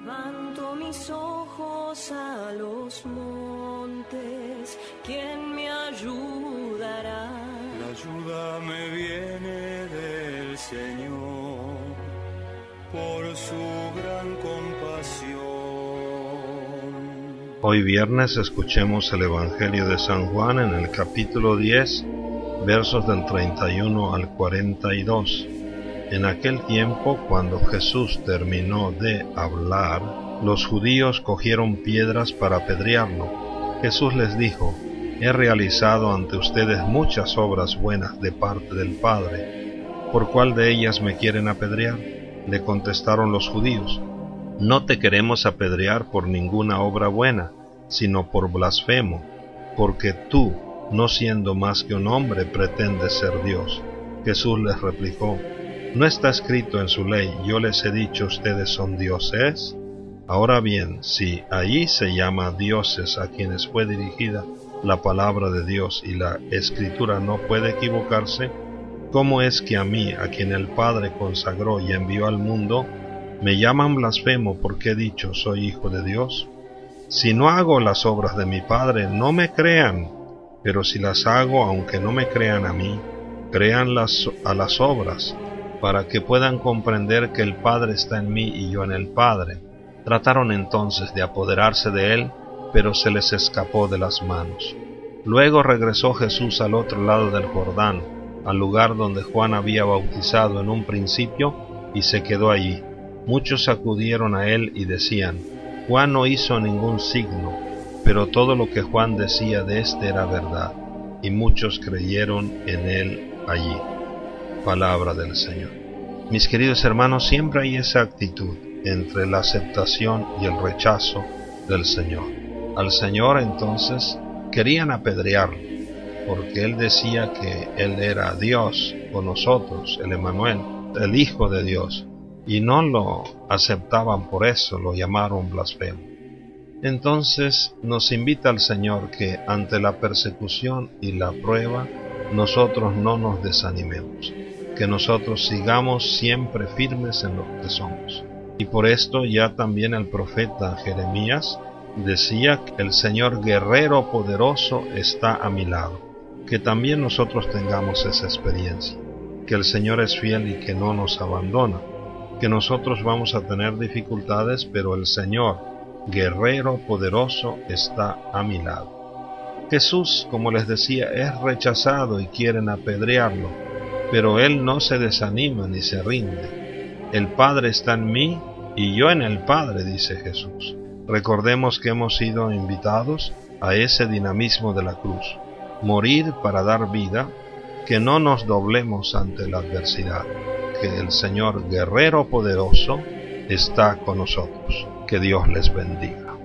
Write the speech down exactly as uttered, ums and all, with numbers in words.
Levanto mis ojos a los montes, ¿quién me ayudará? La ayuda me viene del Señor, por su gran compasión. Hoy viernes escuchemos el Evangelio de San Juan en el capítulo diez, versos del treinta y uno al cuarenta y dos. En aquel tiempo, cuando Jesús terminó de hablar, los judíos cogieron piedras para apedrearlo. Jesús les dijo: He realizado ante ustedes muchas obras buenas de parte del Padre. ¿Por cuál de ellas me quieren apedrear? Le contestaron los judíos: No te queremos apedrear por ninguna obra buena, sino por blasfemo, porque tú, no siendo más que un hombre, pretendes ser Dios. Jesús les replicó: ¿No está escrito en su ley, yo les he dicho, ustedes son dioses? Ahora bien, si allí se llama dioses a quienes fue dirigida la palabra de Dios y la Escritura no puede equivocarse, ¿cómo es que a mí, a quien el Padre consagró y envió al mundo, me llaman blasfemo porque he dicho soy hijo de Dios? Si no hago las obras de mi Padre, no me crean, pero si las hago, aunque no me crean a mí, créanlas a las obras, para que puedan comprender que el Padre está en mí y yo en el Padre. Trataron entonces de apoderarse de él, pero se les escapó de las manos. Luego regresó Jesús al otro lado del Jordán, al lugar donde Juan había bautizado en un principio, y se quedó allí. Muchos acudieron a él y decían: Juan no hizo ningún signo, pero todo lo que Juan decía de éste era verdad, y muchos creyeron en él allí. Palabra del Señor. Mis queridos hermanos, siempre hay esa actitud entre la aceptación y el rechazo del Señor. Al Señor entonces querían apedrearlo, porque Él decía que Él era Dios con nosotros, el Emmanuel, el Hijo de Dios, y no lo aceptaban por eso, lo llamaron blasfemo. Entonces nos invita el Señor que ante la persecución y la prueba nosotros no nos desanimemos, que nosotros sigamos siempre firmes en lo que somos. Y por esto ya también el profeta Jeremías decía que el Señor guerrero poderoso está a mi lado. Que también nosotros tengamos esa experiencia, que el Señor es fiel y que no nos abandona, que nosotros vamos a tener dificultades, pero el Señor guerrero poderoso está a mi lado. Jesús, como les decía, es rechazado y quieren apedrearlo, pero Él no se desanima ni se rinde. El Padre está en mí y yo en el Padre, dice Jesús. Recordemos que hemos sido invitados a ese dinamismo de la cruz, morir para dar vida, que no nos doblemos ante la adversidad, que el Señor guerrero poderoso está con nosotros. Que Dios les bendiga.